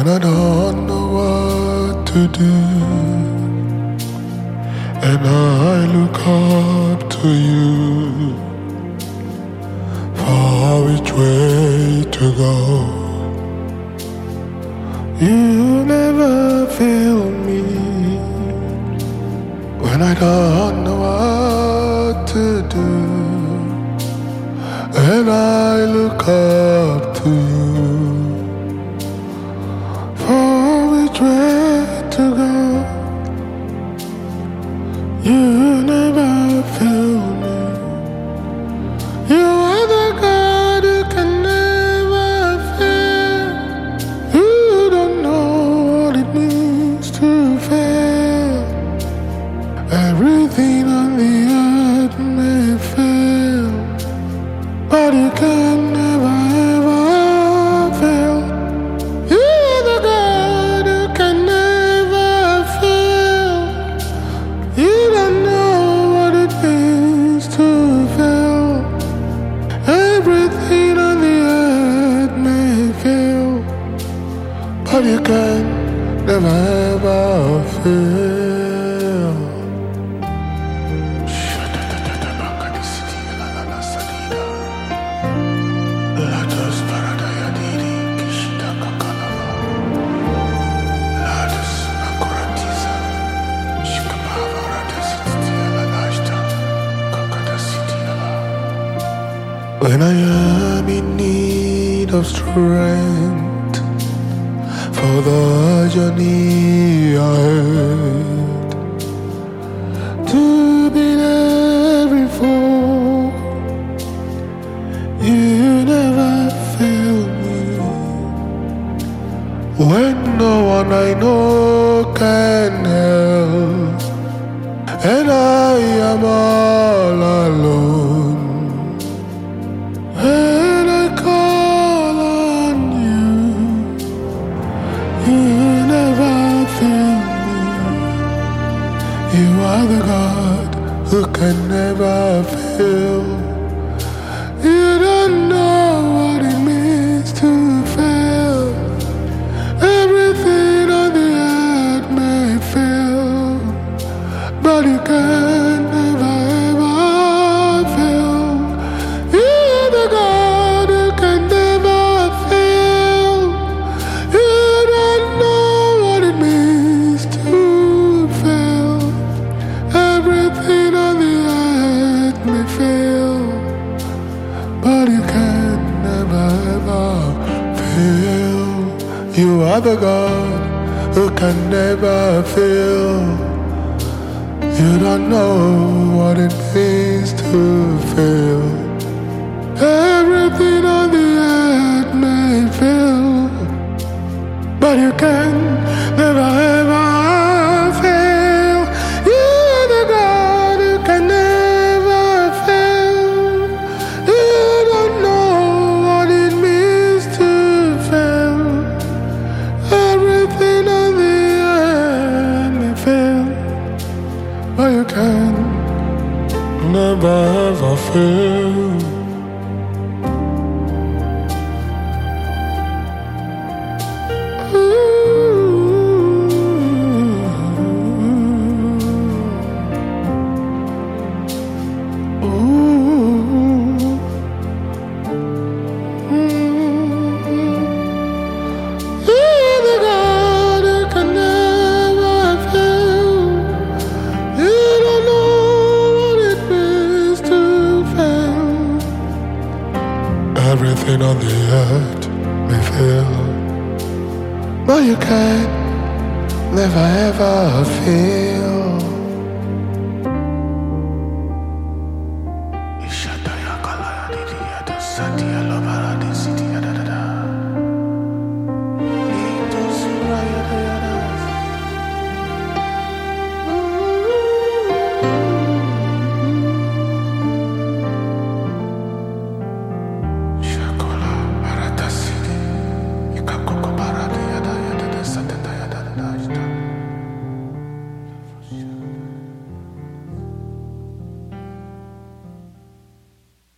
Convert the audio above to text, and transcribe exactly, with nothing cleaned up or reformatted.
when I don't know what to do, and I look up to you for which way to go. You never fail me when I don't know what to do, and I look up to you for which way to go. You never fail me. You are the God who can never fail. You don't know what it means to fail. Everything on the earth may fail, but you can never ever fail. You're the God who can never fail. You don't know what it means to fail. Everything on the earth may fail, but you can never ever fail. When I am in need of strength for the journey ahead, to beat every foe, you never fail me. When no one I know can help, and I am all alone, when I call on you, you never fail me. You are the God who can never fail. You don't know what it means to fail. Everything on the earth may fail, but you can never ever fail. You're the God who can never fail. You don't know what it means to fail. Everything on the earth may fail, but you can never ever fail. You are the God who can never fail. You don't know what it means to fail. Everything on the earth may fail, but you can never ever fail. You're the God who can never fail. You don't know what it means to fail. Everything on the earth may fail, but you can never ever fail. Everything on the earth may fail, but you can never ever fail. Ishataya kalaya didi ya to satia lo paradisi.